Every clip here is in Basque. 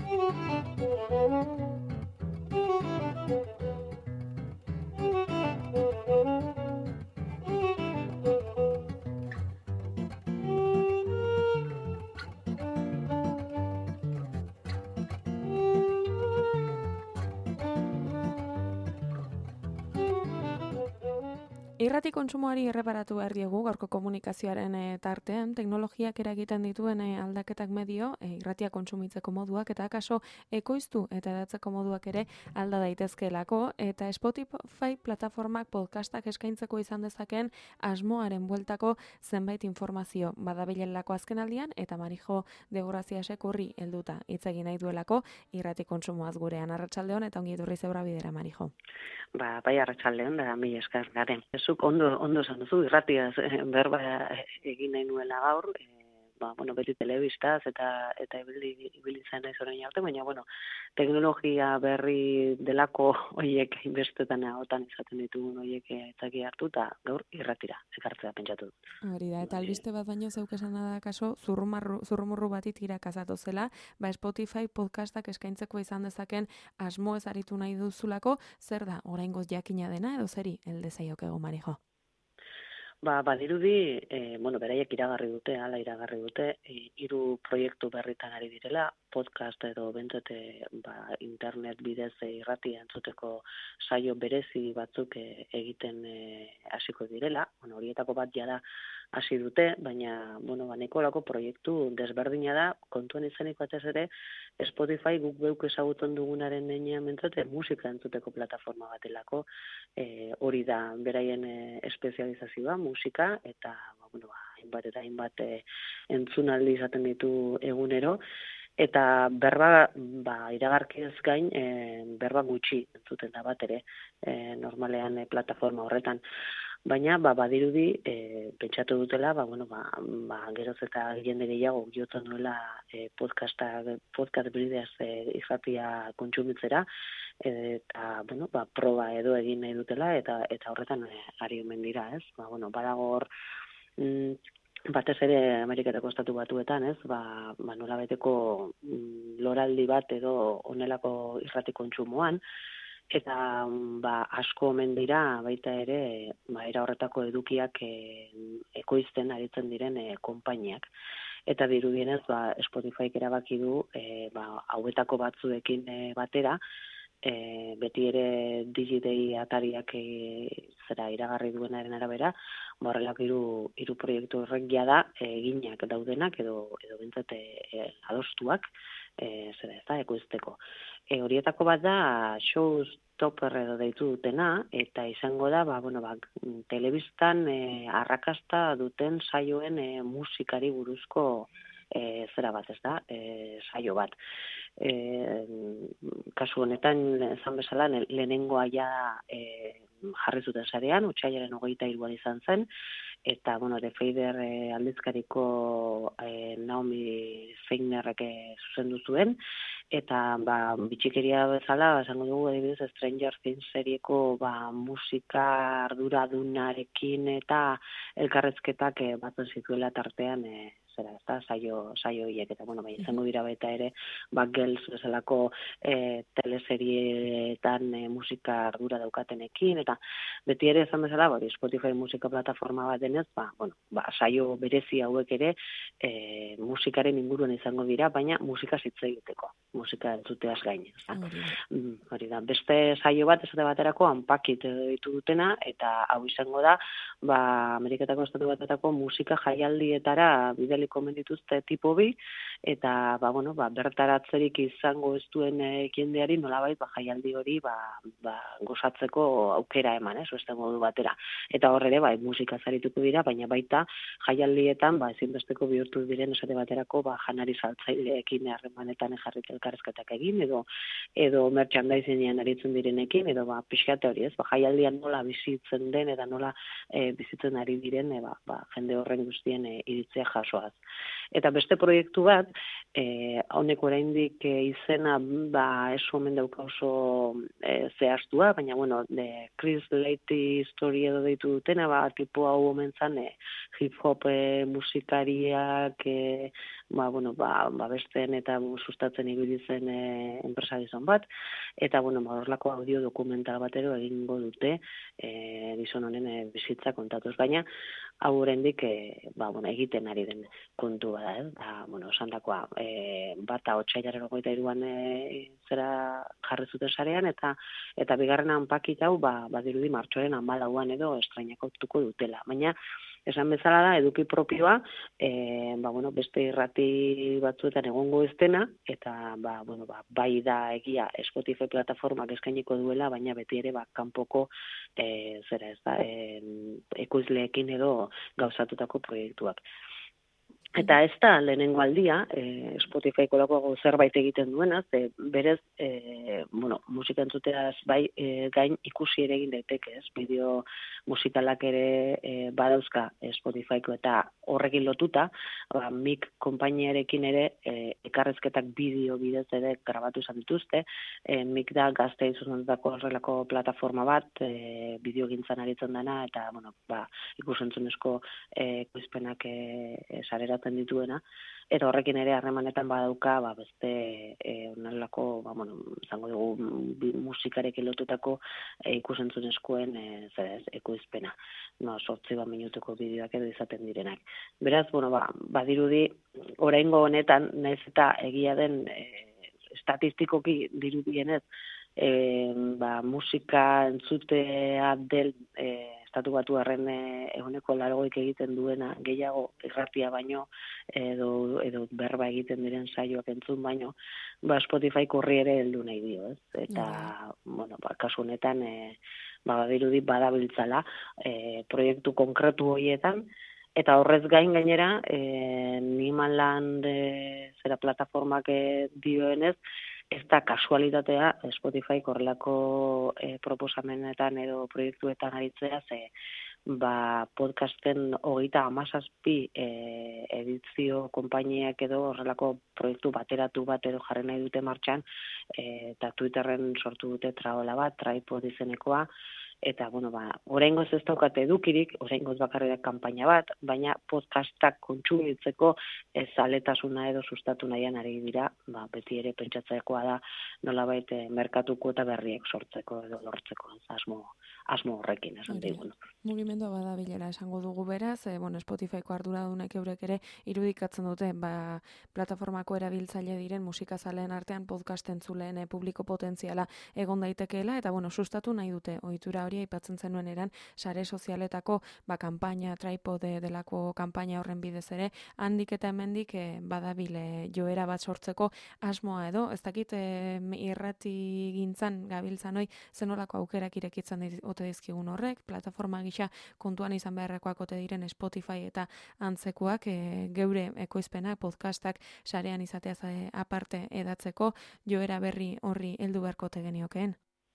Irrati kontsumoari erreparatu behar diegu gaurko komunikazioaren tartean, teknologiak eragiten dituen aldaketak medio, irratia kontsumitzeko moduak eta akaso ekoiztu eta edatzeko moduak ere alda daitezkeelako, eta Spotify plataformak podcastak eskaintzeko izan dezaken asmoaren bueltako zenbait informazio badabilelako azkenaldian, eta Marijo Degoraziasek horri helduta hitz egin nahi duelako irrati kontsumoaz gurean. Arratsaldeon eta ongi etorri zeura bidera, Marijo. Bai, arratsaldeon da mila esker garen. Zuk ondo esan duzu, irratiaz berba egin nahi nuela gaur, beti telebistaz eta ibili izan naiz orain arte, baina teknologia berri delako horiek inbestetan agotan izaten ditugun horiek etzaki hartu eta gaur irratira ekartzea pentsatu dut. Hori da, eta albiste bat baino zeuk esan da kaso, zurrumurru batit irakazatu zela, Spotify podcastak eskaintzeko izan dezaken asmo ez aritu nahi duzulako, zer da, oraingoz jakina dena edo zeri elde zaiokego, Marijo? Badirudi, beraiek iragarri dute, 3 proiektu berritan ari direla, podcast edo bentsete internet bidez irratia entzuteko saio berezi batzuk egiten hasiko direla. Horietako bat jada hasi dute, baina nekolako proiektu desberdina da, kontuan izanik batez ere Spotify guk beuk ezagutzen dugunaren nenean bentsete musika entzuteko plataforma batelako, hori da beraien espezializazioa, musika, eta hainbat entzunaldi izaten ditu egunero, eta berba iragarkiez gain berba gutxi entzuten da bat ere normalean plataforma horretan. Baina badirudi pentsatu dutela, geroz eta jende gehiago jotzen duela podcast bidez irratia kontsumitzera, eta proba edo egin nahi dutela, eta horretan ari omen dira, ez? Badago hor batez ere Ameriketako estatu batuetan, ez? Nolabaiteko loraldi bat edo honelako irrati kontsumoan, eta asko omen dira baita ere era horretako edukiak ekoizten aritzen diren konpainiak. Eta dirudienez Spotifyk erabaki du hauetako batzuekin batera, beti ere Digidei atariak iragarri duenaren arabera, horrelako hiru proiektu horrek jada eginak daudenak edo bentsat adostuak ekoizteko. Horietako bat da showstopper edo deitu dutena, eta izango da telebistan arrakasta duten saioen musikari buruzko saio bat. Kasu honetan, esan bezala, lehenengoa jarri zuten sarean, otsailaren 23 izan zen, eta, The Fader aldizkariko Naomi Feinerrek zuzendu zuen, eta bitxikeria bezala, esango dugu adibidez Stranger Things serieko musika arduradunarekin eta elkarrezketak batzen zituela tartean saio horiek, eta izango dira baita ere Girls bezalako teleserietan musika ardura daukatenekin, eta beti ere esan bezala Spotify musika plataforma bat denez, saio berezi hauek ere musikaren inguruan izango dira, baina musika hitz egiteko, musika entzuteaz gain. Hori da, beste saio bat esate baterako Unpacked ditu dutena, eta hau izango da Ameriketako estatu batetako musika jaialdietara bidaliko omen dituzte tipo bi, eta bertaratzerik izango ez duen jendeari nolabait jaialdi hori gozatzeko aukera eman, beste modu batera. Eta hor ere musika zarituko dira, baina baita jaialdietan ezinbesteko bihurtu diren esate baterako janari saltzaileekin harremanetan jarrita elkarrezketak egin, edo merchandisingean aritzen direnekin, edo pixkate hori, jaialdian nola bizitzen den eta nola bizitzen ari diren jende horren guztien iritzia jasoaz. Eta beste proiektu bat, honek oraindik izena ez omen dauka oso zehaztua, baina bueno, Chris Lighty Story edo deitu dutena, tipo hau omen zan hip-hop musikariak besteen eta sustatzen ibili zen enpresa gizon bat, eta horrelako audio dokumental batero egingo dute gizon honen bizitza kontatuz, baina hau oraindik egiten ari den kontu bada, esandakoa bata otsailaren 23an zera jarri zuten sarean, eta bigarrenan pakit hau badirudi martxoaren 14an edo estrainatuko dutela, baina esan bezala da, eduki propioa, beste irrati batzuetan egongo ez dena, eta bai da egia Spotify plataformak eskainiko duela, baina beti ere kanpoko ekoizleekin edo gauzatutako proiektuak. Eta ez da lehenengo aldia, Spotifyko lako zerbait egiten duena, berez, musika entzuteaz gain ikusi ere egin daiteke, bideo musikalak ere badauzka Spotifyko eta horrekin lotuta, MIC konpainiarekin ere ekarrezketak bideo bidez ere grabatu izan dituzte, MIC da Gazteiz zuzendutako horrelako plataforma bat, bideo gintzan aritzen dena, eta ikusentzunezko ekoizpenak sarera dituena, eta horrekin ere harremanetan badauka beste onelako, izango dugu musikarekin lotutako ikusentzunezkoen ekoizpena. 8 minutuko bideoak edo izaten direnak. Beraz, badirudi, oraingo honetan, naiz eta egia den estatistikoki dirudienez, musika entzutea del Estatu Batuarren eguneko 80 egiten duena, gehiago irratia baino, edo berba egiten diren saioak entzun baino, Spotify korri ere heldu nahi dio, ez? Eta, kasu honetan, badirudi badabiltzala proiektu konkretu horietan, eta horrez gain gainera, Nimaland zera plataformak dioenez, ez da kasualitatea Spotify korrelako proposamenetan edo proiektuetan aritzea, podcasten 37 edizio konpainiak edo horrelako proiektu bateratu bat edo jarri nahi dute martxan, eta Twitterren sortu dute traola bat, Tripod izenekoa, eta, oraingoz ez daukate edukirik, oraingoz bakarrik kanpaina bat, baina podcastak kontsumitzeko zaletasuna edo sustatu nahian ari dira, beti ere pentsatzekoa da nolabait merkatuko eta berriek sortzeko edo lortzeko, asmo horrekin, esan digun. Mugimendua badabilela esango dugu beraz, Spotifyko arduradunek eurek ere irudikatzen dute, plataformako erabiltzaile diren musikazaleen artean podcast entzuleen publiko potentziala egon daitekeela, eta sustatu nahi dute ohitura hori aipatzen zenuen eran sare sozialetako kanpaina Tripod delako kanpaina horren bidez ere handik eta hemendik badabile joera bat sortzeko asmoa edo ez dakit irrati gintzan gabiltzan hoi zenolako aukerak irekitzen ote dizkigun horrek, plataforma gisa kontuan izan beharrekoak ote diren Spotify eta antzekoak geure ekoizpenak, podcastak sarean izateaz aparte edatzeko joera berri horri heldu beharko ote geniokeen?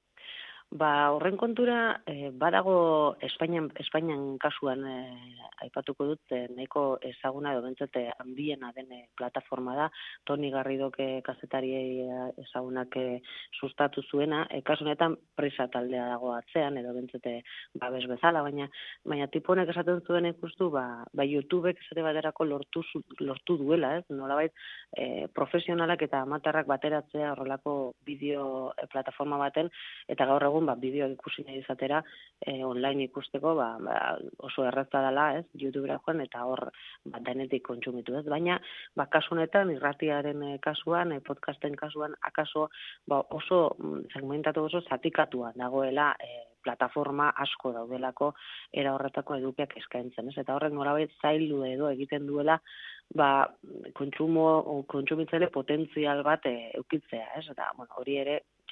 Horren kontura, badago Espainian kasuan aipatuko dut, nahiko ezaguna edo bentsete handiena den plataforma da, Toni Garridok kazetariei ezagunak sustatu zuena, kasu honetan Prisa taldea dago atzean, edo bentsete babes bezala, baina tiponek esaten zuen ikustu, YouTubek esate baterako lortu duela, nolabait profesionalak eta amatarrak bateratzea horrelako bideo plataforma baten, eta gaur egun bideo ikusi nahi izatera online ikusteko oso erraza dela, YouTubera joan eta hor denetik kontsumitu, baina kasu honetan irratiaren kasuan, podcasten kasuan akaso oso segmentatu oso zatikatua dagoela plataforma asko daudelako era horretako edukiak eskaintzen, eta horrek norabait zaildu edo egiten duela kontsumitzaile potentzial bat eukitzea, eta hori ere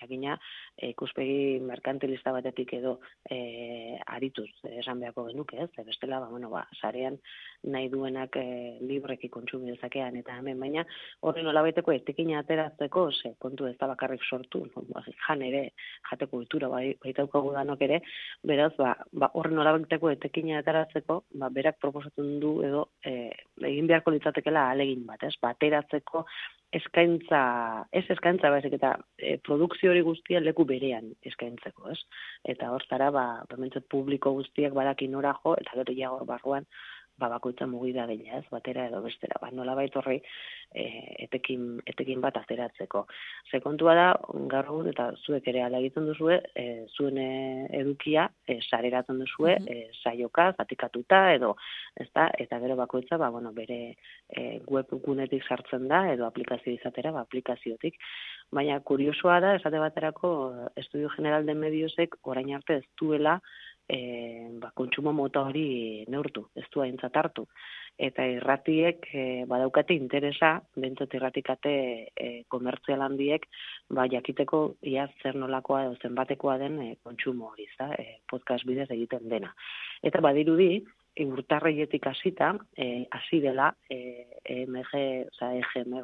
jakina ikuspegi merkantilista batetik edo arituz esan beharko genuke, ez? Bestela, sarean nahi duenak libreki kontsumi dezakean eta hemen, baina horren nolabaiteko etekina ateratzeko, kontu ez da bakarrik sortu, jan ere, jateko kultura baitaukagu danok ere, beraz, horren nolabaiteko etekina ateratzeko, berak proposatzen du edo egin beharko litzatekela ahalegin bat, ez? Ateratzeko eskaintza baizik eta produkzio hori guztia leku berean eskaintzeko, ez? Eta hortara, bementzat publiko guztiak badaki nora jo, eta gero ja hor barruan, bakoitza mugida dela, ez? Batera edo bestera, nolabait horri etekin bat ateratzeko. Ze kontua da, gaur egun, eta zuek ere ala egiten duzue, zuen edukia sareratzen duzue, saioka, zatikatuta, edo, ezta? Eta gero bakoitza, bere webgunetik sartzen da, edo aplikazio izatera, aplikaziotik. Baina kuriosoa da, esate baterako, Estudio General de Mediosek orain arte ez duela kontsumo mota hori neurtu, ez du aintzat hartu. Eta irratiek badaukate interesa, bentsat irratikate komertzial handiek, jakiteko ia zer nolakoa edo zenbatekoa den kontsumo hori, podcast bidez egiten dena. Eta badirudi, urtarrietik hasita, hasi dela EGM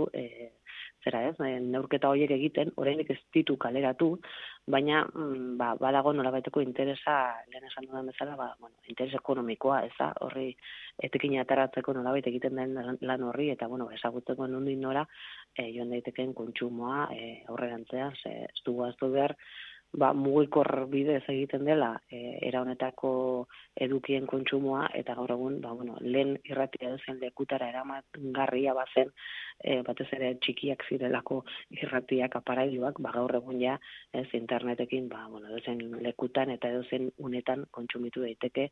neurketa horiek egiten, oraindik ez ditu kaleratu, baina badago nolabaiteko interesa, lehen esan dudan bezala, interes ekonomikoa, horri etekin ataratzeko nolabait egiten den lan horri, eta ezagutzeko nondik nora joan daitekeen kontsumoa aurrerantzean, ez dugu aztu behar, mugikor bidez egiten dela era honetako edukien kontsumoa, eta gaur egun, lehen irratia duzen lekutara eramangarria bazen, batez ere txikiak zirelako irratiak, aparailuak, gaur egun ja, internetekin, duzen lekutan eta duzen unetan kontsumitu daiteke,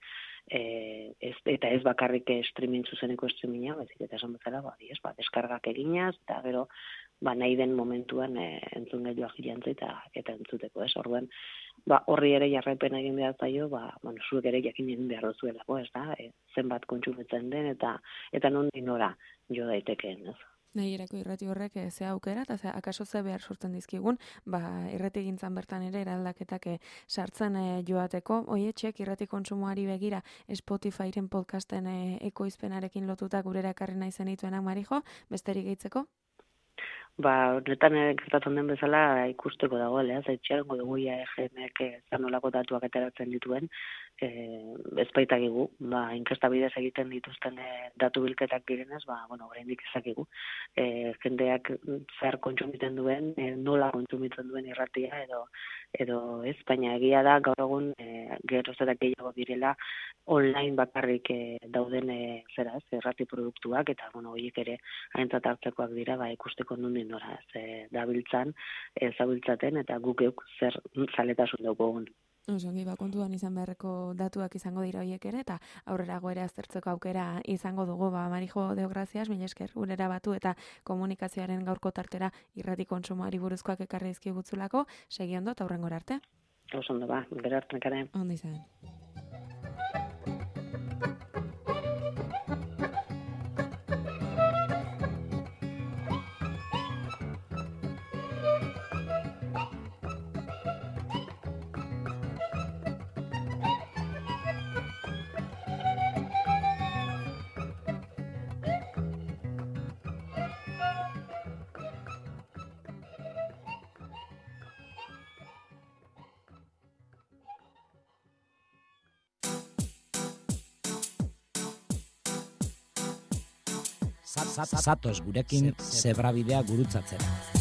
eta ez bakarrik streaming zuzeneko streaminga, eta esan bezala, deskargak eginaz, eta gero, nahi den momentuan entzun gailuak jantzi eta entzuteko, ez? Orduan, horri ere jarraipen egin behar zaio, zuek ere jakin egin behar duzuelako, ez da? Zenbat kontsumitzen den eta nondik nora jo daitekeen, ez? Nahi erako irrati horrek ze aukera, eta akaso ze behar sortzen dizkigun, irrati gintzan bertan ere eraldaketak sartzen joateko. Oietxek irrati kontsumoari begira Spotifyren podcasten ekoizpenarekin lotuta gurera ekarri nahi zenituenak, Marijo, besterik gehitzeko? Horretan gertatzen den bezala ikusteko dagoela, zaitxerango dugu EGMek zanolako datuak ateratzen dituen, ez baitagigu, inkesta bidez egiten dituzten datu bilketak direnez, oraindik ezakigu. Jendeak zer kontsumiten duen, nola kontsumitzen duen irratia edo ez, baina egia da gaur egun geroz eta gehiago direla online bakarrik dauden irrati produktuak, eta horiek ere aintzat hartzekoak dira ikusteko nondik nora dabiltzan, zabiltzaten, eta guk zer zaletasun daukogun. Osongi, kontuan izan beharreko datuak izango dira horiek ere, eta aurrerago ere aztertzeko aukera izango dugu. Marijo, deo gracias, mila esker, gurera batu eta komunikazioaren gaurko tartera irrati kontsumoari buruzkoak ekarri dizkigutzulako, segi ondo eta hurrengora arte. Osondo, gero arte nekaren. Ondo izan. Zatoz gurekin zebrabidea gurutzatzera.